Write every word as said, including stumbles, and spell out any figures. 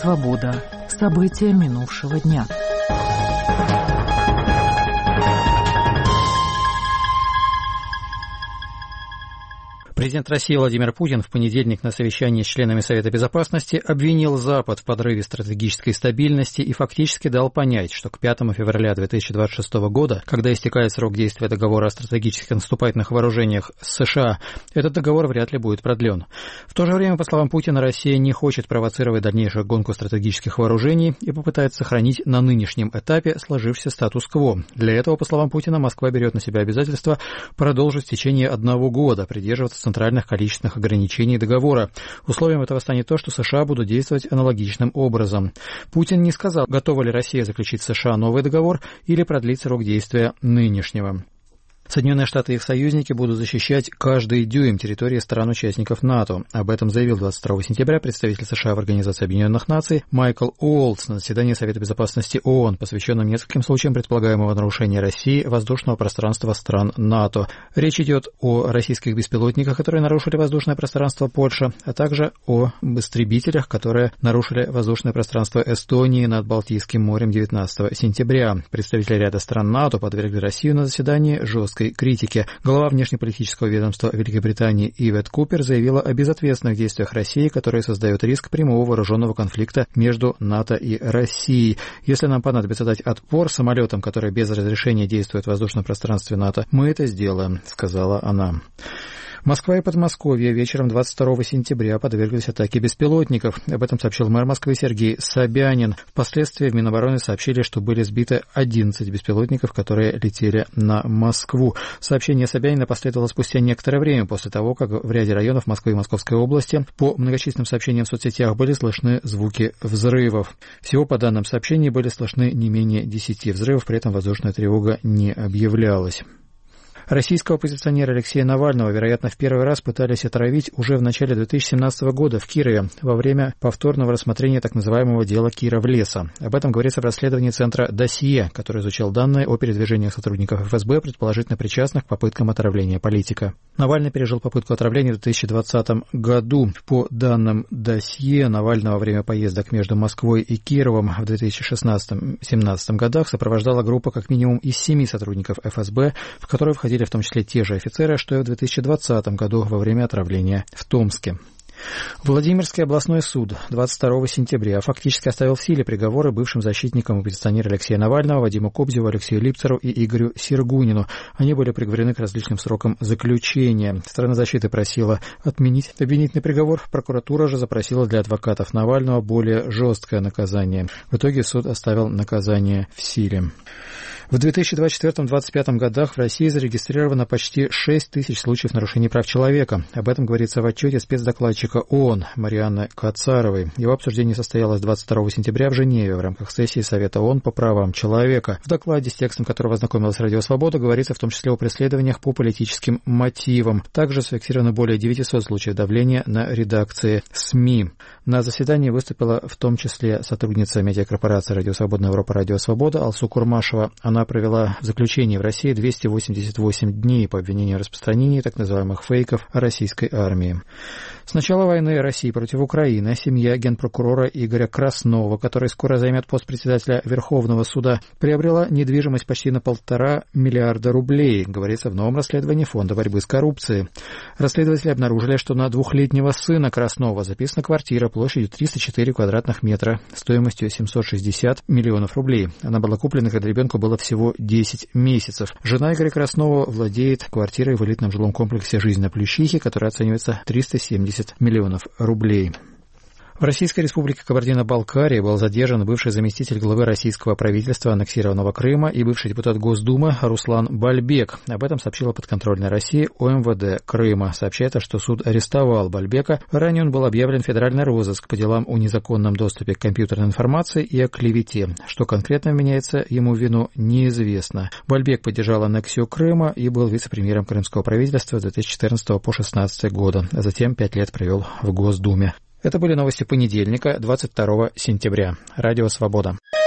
Свобода. События минувшего дня. Президент России Владимир Путин в понедельник на совещании с членами Совета Безопасности обвинил Запад в подрыве стратегической стабильности и фактически дал понять, что к пятому февраля две тысячи двадцать шестого года, когда истекает срок действия договора о стратегических наступательных вооружениях с США, этот договор вряд ли будет продлен. В то же время, по словам Путина, Россия не хочет провоцировать дальнейшую гонку стратегических вооружений и попытается сохранить на нынешнем этапе сложившийся статус-кво. Для этого, по словам Путина, Москва берет на себя обязательство продолжить в течение одного года придерживаться центральных количественных ограничений договора. Условием этого станет то, что США будут действовать аналогичным образом. Путин не сказал, готова ли Россия заключить с США новый договор или продлить срок действия нынешнего. Соединенные Штаты и их союзники будут защищать каждый дюйм территории стран-участников НАТО. Об этом заявил двадцать второго сентября представитель США в Организации Объединенных Наций Майкл Уолтс на заседании Совета Безопасности ООН, посвященном нескольким случаям предполагаемого нарушения России воздушного пространства стран НАТО. Речь идет о российских беспилотниках, которые нарушили воздушное пространство Польши, а также о истребителях, которые нарушили воздушное пространство Эстонии над Балтийским морем девятнадцатого сентября. Представители ряда стран НАТО подвергли Россию на заседании жесткой критики. Глава внешнеполитического ведомства Великобритании Ивет Купер заявила о безответственных действиях России, которые создают риск прямого вооруженного конфликта между НАТО и Россией. Если нам понадобится дать отпор самолетам, которые без разрешения действуют в воздушном пространстве НАТО, мы это сделаем, сказала она. Москва и Подмосковье вечером двадцать второго сентября подверглись атаке беспилотников. Об этом сообщил мэр Москвы Сергей Собянин. Впоследствии в Минобороны сообщили, что были сбиты одиннадцать беспилотников, которые летели на Москву. Сообщение Собянина последовало спустя некоторое время после того, как в ряде районов Москвы и Московской области по многочисленным сообщениям в соцсетях были слышны звуки взрывов. Всего по данным сообщений были слышны не менее десяти взрывов, при этом воздушная тревога не объявлялась. Российского оппозиционера Алексея Навального, вероятно, в первый раз пытались отравить уже в начале две тысячи семнадцатого года в Кирове во время повторного рассмотрения так называемого дела Киров-Леса. Об этом говорится в расследовании Центра «Досье», который изучал данные о передвижениях сотрудников эф эс бэ, предположительно причастных к попыткам отравления политика. Навальный пережил попытку отравления в две тысячи двадцатом году. По данным «Досье», Навального во время поездок между Москвой и Кировом в две тысячи шестнадцатом-семнадцатом годах сопровождала группа как минимум из семи сотрудников эф эс бэ, в которой входили в том числе те же офицеры, что и в две тысячи двадцатом году во время отравления в Томске. Владимирский областной суд двадцать второго сентября фактически оставил в силе приговоры бывшим защитникам оппозиционера Алексея Навального, Вадиму Кобзеву, Алексею Липцеру и Игорю Сергунину. Они были приговорены к различным срокам заключения. Сторона защиты просила отменить обвинительный приговор. Прокуратура же запросила для адвокатов Навального более жесткое наказание. В итоге суд оставил наказание в силе. В две тысячи двадцать четвёртом — две тысячи двадцать пятом годах в России зарегистрировано почти шесть тысяч случаев нарушений прав человека. Об этом говорится в отчете спецдокладчика ООН Марианны Кацаровой. Его обсуждение состоялось двадцать второго сентября в Женеве в рамках сессии Совета ООН по правам человека. В докладе, с текстом которого ознакомилась Радио Свобода, говорится в том числе о преследованиях по политическим мотивам. Также зафиксировано более девятисот случаев давления на редакции СМИ. На заседании выступила в том числе сотрудница медиакорпорации «Радио Свобода Европа» Радио Свобода Алсу Курмашева. Она провела в заключении в России двести восемьдесят восемь дней по обвинению в распространении так называемых фейков о российской армии. С начала войны России против Украины семья генпрокурора Игоря Краснова, который скоро займет пост председателя Верховного суда, приобрела недвижимость почти на полтора миллиарда рублей, говорится в новом расследовании Фонда борьбы с коррупцией. Расследователи обнаружили, что на двухлетнего сына Краснова записана квартира площадью триста четыре квадратных метра стоимостью семьсот шестьдесят миллионов рублей. Она была куплена, когда ребенку было всего десять месяцев. Жена Игоря Краснова владеет квартирой в элитном жилом комплексе «Жизнь на Плющихе», которая оценивается триста семьдесят миллионов рублей. В Российской Республике Кабардино-Балкария был задержан бывший заместитель главы российского правительства аннексированного Крыма и бывший депутат Госдумы Руслан Бальбек. Об этом сообщила подконтрольная России о эм вэ дэ Крыма. Сообщается, что суд арестовал Бальбека. Ранее он был объявлен в федеральный розыск по делам о незаконном доступе к компьютерной информации и о клевете. Что конкретно вменяется ему в вину, неизвестно. Бальбек поддержал аннексию Крыма и был вице-премьером крымского правительства с две тысячи четырнадцатого по две тысячи шестнадцатый года, а затем пять лет провел в Госдуме. Это были новости понедельника, двадцать второго сентября. Радио «Свобода».